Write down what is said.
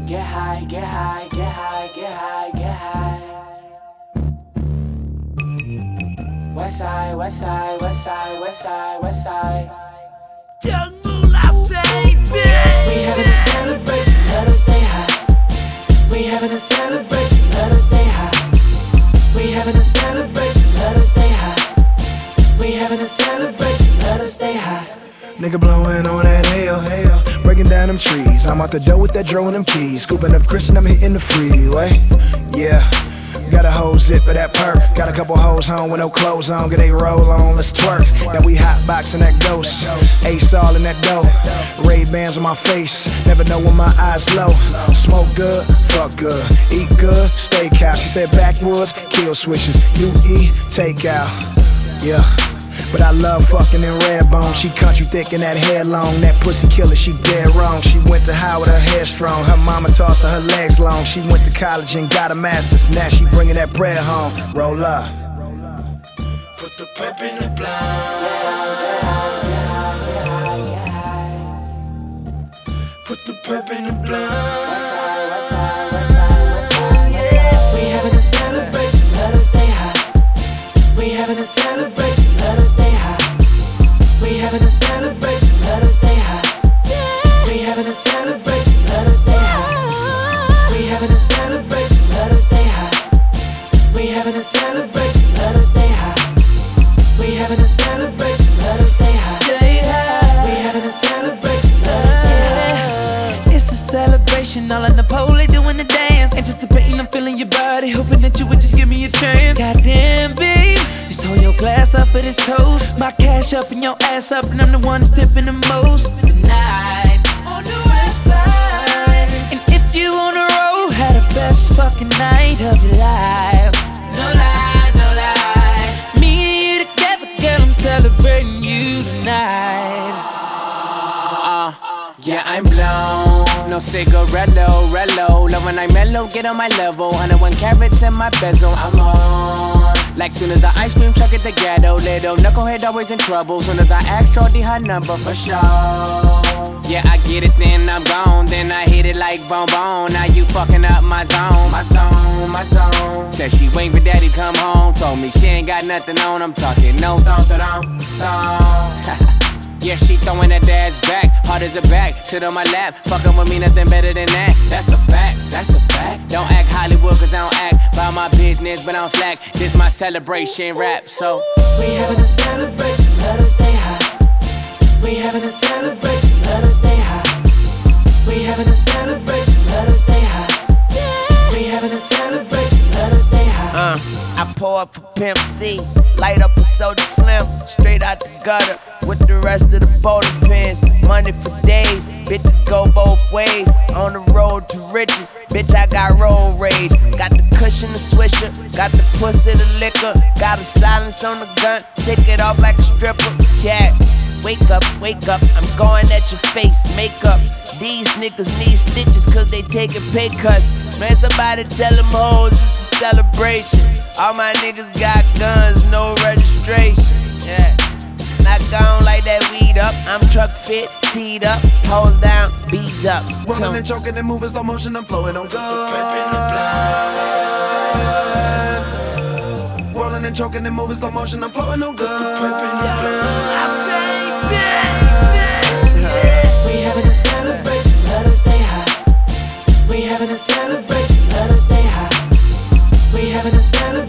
get high, get high, get high, get high, get high. West side, west side, west side, west side, west side. Young Moolah, baby. We having a celebration, let us stay high. We having a celebration, let us stay high. We having a celebration, let us stay high. We having a celebration, let us stay high. Nigga blowing on that hell, breaking down them trees. I'm out the door with that dro and them keys. Scooping up Chris and I'm hitting the freeway. Yeah, got a whole zip of that perk. Got a couple hoes home with no clothes on. Get they roll on, let's twerk. Now we hot boxing that ghost. Ace all in that dough. Ray-Bans on my face. Never know when my eyes low. Smoke good, fuck good. Eat good, steakhouse. She said backwoods, kill switches. You eat, take out. Yeah. But I love fucking in Redbone. She country thick and that hair long. That pussy killer, she dead wrong. She went to high with her hair strong. Her mama tossed her legs long. She went to college and got a master's. Now she bringing that bread home. Roll up. Put the pep in the blind. Put the pep in the blind. West side, west side, west side, west side, west side. We having a celebration, let us stay high. We having a celebration, let us stay high. We having a celebration, let us stay high. We having a celebration, let us stay high. We having a celebration, let us stay high. We having a celebration, let us stay high. We having a celebration, let us stay high. Stay high. We having a celebration, let us stay high. It's a celebration, all in the pole, they doing the dance. Anticipating, I'm feeling your body, hoping that you would just give me a chance. Goddamn, babe, just hold your glass up for this toast. My cash up and your ass up, and I'm the one that's tipping the most. Tonight, on the west side. And if you on the road, had the best fucking night of your life. No lie, no lie. Me and you together, girl, I'm celebrating you tonight. Yeah, I'm blown. No cigarello, rello. Love when I mellow, get on my level. 101 carats in my bezel. I'm on. Like soon as the ice cream truck at the ghetto. Little knucklehead always in trouble. Soon as I ask shorty her number for sure. Yeah, I get it, then I'm gone. Then I hit it like bone bone. Now you fucking up my zone, my zone, my zone. Said she waiting for daddy to come home. Told me she ain't got nothing on. I'm talking no thong. Yeah, she throwing that dad's back, hard as a back, sit on my lap, fucking with me, nothing better than that. That's a fact, that's a fact. Don't act Hollywood, cause I don't act by my business, but I don't slack. This my celebration rap, so we having a celebration, let us stay high. We having a celebration, let us stay high. We having a celebration, let us stay high. We having a celebration, let us stay high. I pour up for Pimp C, light up a soda slim, straight out the gutter, with the rest of the bowling pins. Money for days, bitches go both ways, on the road to riches, bitch I got road rage. Got the cushion, the swisher, got the pussy, the liquor, got a silence on the gun, take it off like a stripper, yeah. Wake up, I'm going at your face, makeup. These niggas need stitches cause they taking pay cuts. Man, somebody tell them hoes it's a celebration. All my niggas got guns, no registration. Yeah, not gone like that weed up. I'm truck fit, teed up, hold down, beads up. Rolling and choking and moving slow motion, I'm flowing on good. Rolling and choking and moving slow motion, I'm flowing on good. We having a celebration, let us stay high. We having a celebration, let us stay high. We having a celebration.